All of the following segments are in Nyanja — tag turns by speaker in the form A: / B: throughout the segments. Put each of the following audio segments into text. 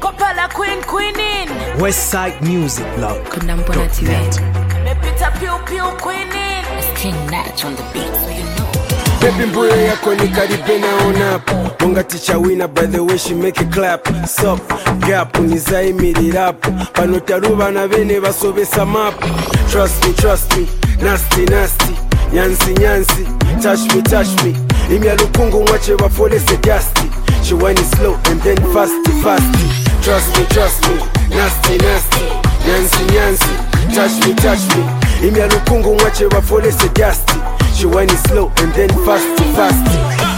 A: Kopala queen in
B: Westside Music Blog.
C: Kunampona TV.
A: Me pita piu queen in.
C: It's King Natch on the beat, so you know.
D: Baby mbuyo yako ni karibe naona hapo. Munga teacher winner by the way she make it clap. Sup, gap, unizayimirira hapo. Pano taruba na bene basobesa map. Trust me, nasty, nyansi, touch me. Imya lukungu mwache bafolese dusty. She whine it slow and then fasty. Trust me, nasty, nyansi, touch me. Imya lukungu mwache bafolese dusty. She whine it slow and then fasty.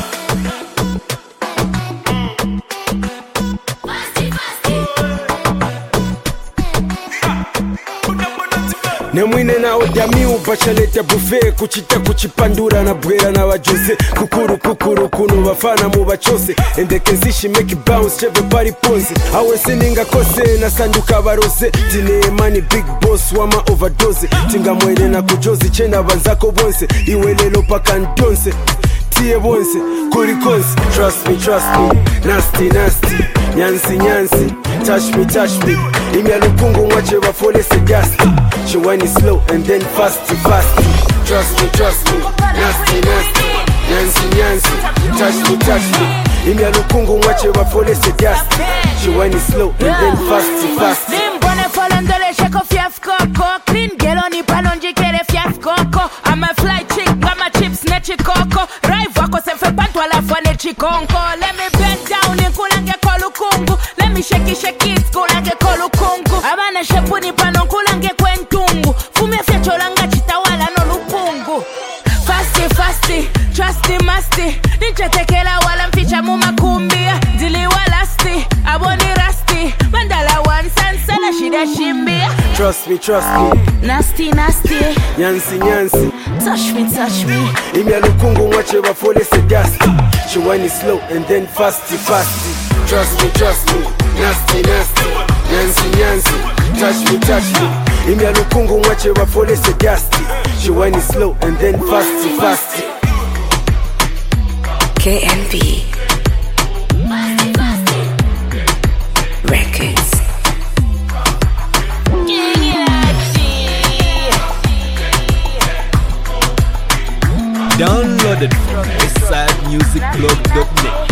D: Nemwine na odami ubachaleta buffet kuchita kuchipandura na bwera na wajose kukuru kuno bafana mu bachose and they can see she make it bounce cheve body pose awe sininga kose na sanduka barose tine money big boss wama overdose tinga mwele na kujozi chena banzako bonse iwelelo paka ndonse tie bonse kuri konse trust me nasty nyansi touch me imya lukungu mwache bafolese dusty. She whine it slow and then fasty. Trust me, nasty, nyansi, touch me. Imya lukungu mwache bafolese dusty. She whine it slow and then fasty.
A: Nimbone folondole sheko fiasco. Clean girl on the palonji kere fiasco. I'm a fly chick, mama chips nechi coco. Rive wako sefe bantu alafu nechi konko. Let me bend down in kulange kolukungu. Let me shake it kulange kolukungu. Abana shepuni pano kulange kwentungu. Fume fiacholanga chitawala no lupungu. Fasty, trusty masty. Nichetekela wala mficha mumakumbia. Dili walasti, aboni rasti. Mandala wansansala shida shimbia.
D: Trust me,
A: Nasty,
D: nyansi,
A: touch me.
D: Imya lukungu mwache bafolese dusty. She whine it slow and then fasty. Trust me, nasty, nyansi, touch me. Imya lukungu mwache bafolese dusty. She whine it slow and then fasty.
C: KNB Records.
B: Downloaded from westsidemusicblog.net.